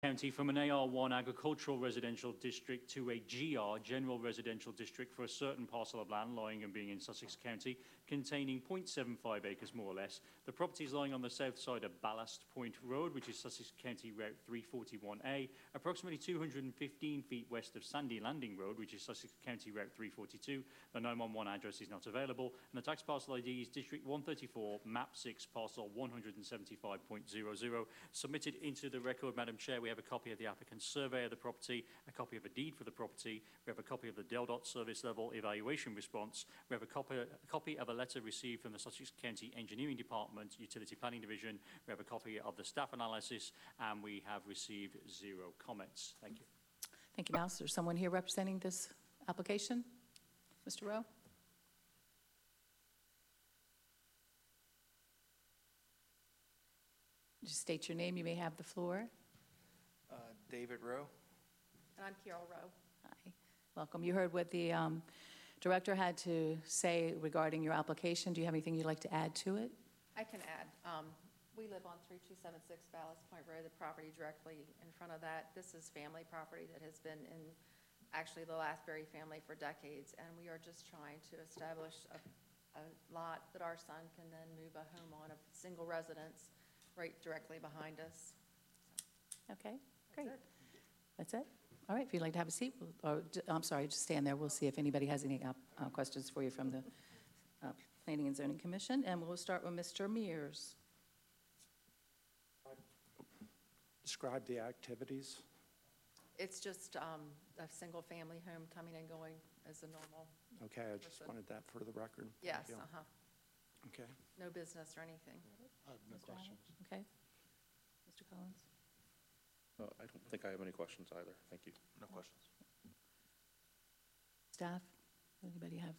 County from an AR1 agricultural residential district to a GR, general residential district, for a certain parcel of land lying and being in Sussex County, containing 0.75 acres more or less. The property is lying on the south side of Ballast Point Road, which is Sussex County Route 341A, approximately 215 feet west of Sandy Landing Road, which is Sussex County Route 342. The 911 address is not available, and the tax parcel ID is District 134, Map 6, parcel 175.00. Submitted into the record, Madam Chair, we have a copy of the applicant's survey of the property, a copy of a deed for the property, we have a copy of the DELDOT service level evaluation response, we have a copy of a letter received from the Sussex County Engineering Department, Utility Planning Division, we have a copy of the staff analysis, and we have received 0 comments. Thank you. Thank you, Mouse. Is there someone here representing this application? Mr. Rowe? Just state your name. You may have the floor. David Rowe. And I'm Carol Rowe. Hi. Welcome. You heard what the director had to say regarding your application. Do you have anything you'd like to add to it? I can add. We live on 3276 Ballast Point Road, the property directly in front of that. This is family property that has been in actually the Lathbury family for decades, and we are just trying to establish a lot that our son can then move a home on, a single residence right directly behind us. Okay, great. That's it? All right, if you'd like to have a seat, I'm sorry, just stand there. We'll see if anybody has any questions for you from the Planning and Zoning Commission, and we'll start with Mr. Mears. Describe the activities. It's just a single family home coming and going as a normal. Okay, I just wanted that for the record. Yes, Okay. No business or anything. No questions. Okay. Mr. Collins? I don't think I have any questions either. Thank you. No questions. Staff? Anybody have?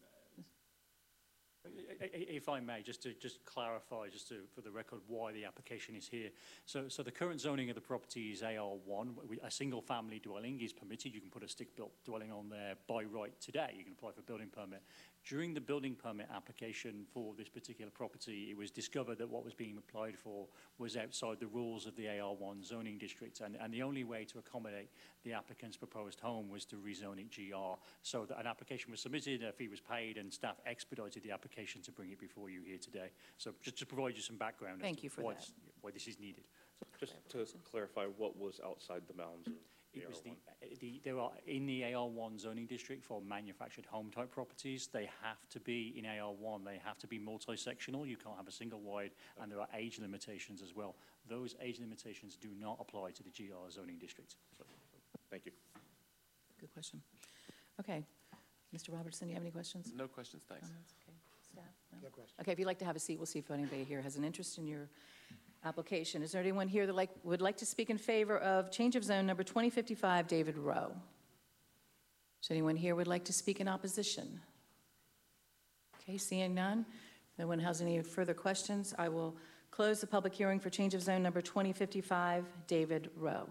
If I may, just to clarify, for the record, why the application is here. So the current zoning of the property is AR1. A single family dwelling is permitted. You can put a stick-built dwelling on there by right today. You can apply for a building permit. During the building permit application for this particular property, it was discovered that what was being applied for was outside the rules of the AR1 zoning district, and the only way to accommodate the applicant's proposed home was to rezone it GR. So that an application was submitted, a fee was paid, and staff expedited the application to bring it before you here today. So just to provide you some background Thank you for why, that. why this is needed. Just to clarify, what was outside the bounds of the It was AR1? there are in the AR1 zoning district for manufactured home type properties, they have to be in AR1, they have to be multi-sectional, you can't have a single wide, and there are age limitations as well. Those age limitations do not apply to the GR zoning district. Thank you. Good question. Okay. Mr. Robertson, do you have any questions? No questions, thanks. Okay. Staff? No questions. Okay, if you'd like to have a seat, we'll see if anybody here has an interest in your application. Is there anyone here that would like to speak in favor of change of zone number 2055 David Rowe? Is anyone here would like to speak in opposition? Okay, seeing none. If no one has any further questions, I will close the public hearing for change of zone number 2055 David Rowe.